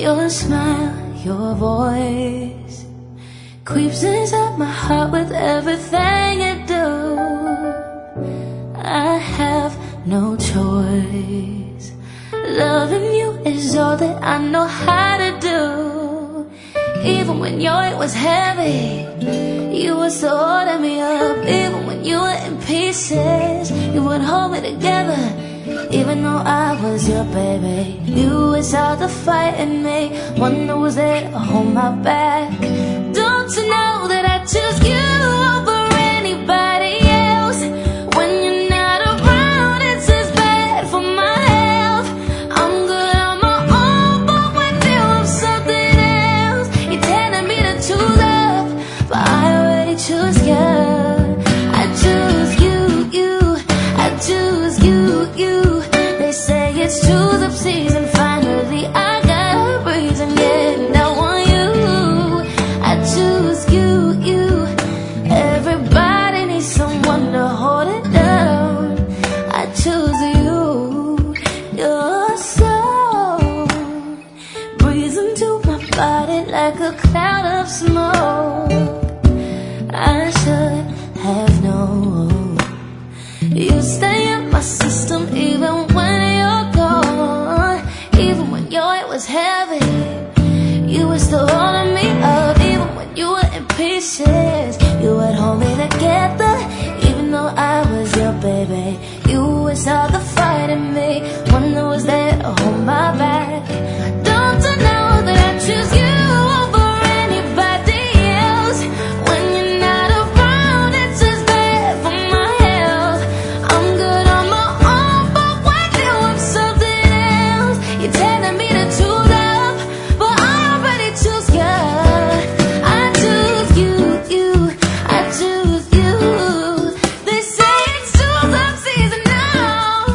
Your smile, your voice creeps inside my heart with everything you do. I have no choice. Loving you is all that I know how to do. Even when your weight was heavy, you would still holding me up. Even when you were in pieces, you would hold me together. Even though I was your baby, you was out to fight in me. One that was there to hold my back. Don't you know that I choose you over anybody else? When you're not around, it's as bad for my health. I'm good on my own, but when you're something else, you're telling me to choose love, but I already choose you. I choose you, I choose you. They say it's choose up season. Finally I got a reason, yeah, I want you. I choose you. Everybody needs someone to hold it down. I choose you. Your soul breathes into my body like a cloud of smoke. I should have known. You stay in my system even when you're gone. Even when your weight was heavy, you were still holding me up. Even when you were in pieces, you would hold me together. Even though I was your baby, you was out to fight in me. One that was there to hold my back. Don't you know that I choose you over anybody else? When you're not around, it's as bad for my health. I'm good on my own, but when you're with something else, you're telling me to choose love, but I already choose you. I choose you, I choose you. They say it's choose up season now.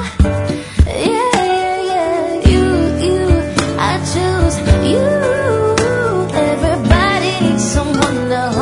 Yeah, you, I choose you. Everybody needs someone to